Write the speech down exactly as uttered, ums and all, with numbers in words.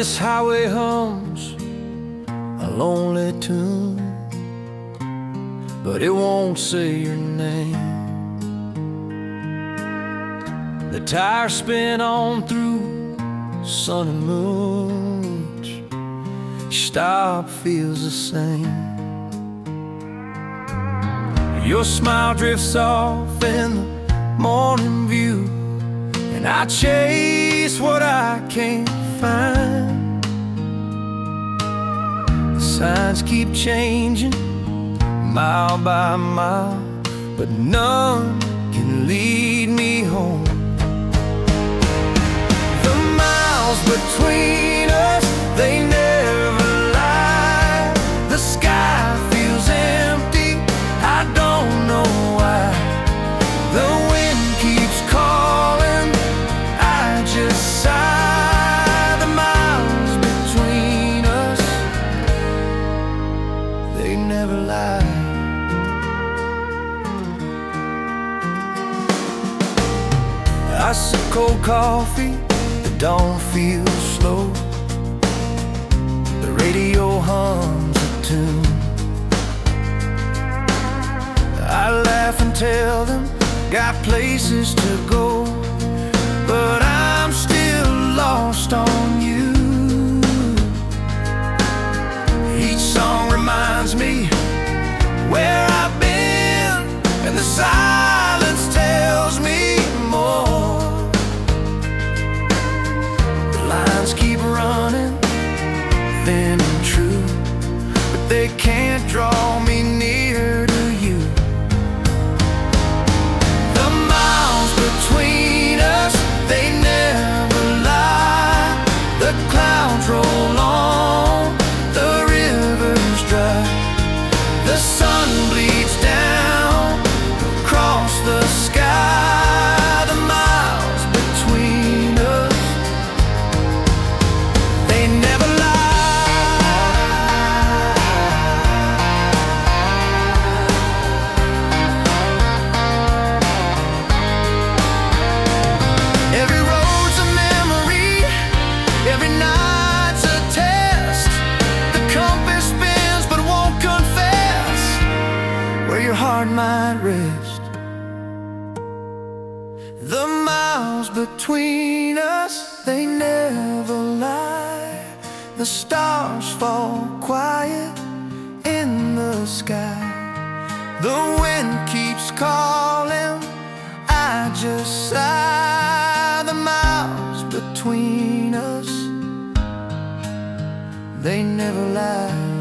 This highway hums a lonely tune, but it won't say your name. The tires spin on through sun and moons. Each stop feels the same. Your smile drifts off in the morning view, and I chase what I can't find. The signs keep changing mile by mile, but none can lead me home. The miles between us, they never lie. The sky feels empty, I don't know why. The wind keeps calling, I just sigh. The miles between us, they never lie. I sip cold coffee, the dawn feels slow. The radio hums a tune. I laugh and tell them, got places to go, but I'm still lost on you. Each song reminds me where I've been, and the silence tells me more. The lines keep running, thin and true, but they can't draw me near to you. The miles between us, they never lie. The clouds roll on, the river's dry. The sun bleeds down across the sky. The miles between us, they never lie. Every road's a memory, every night's a test. The compass spins but won't confess where your heart might rest. The miles between us, they never lie. The stars fall quiet in the sky. The wind keeps calling, I just sigh. The miles between us, they never lie.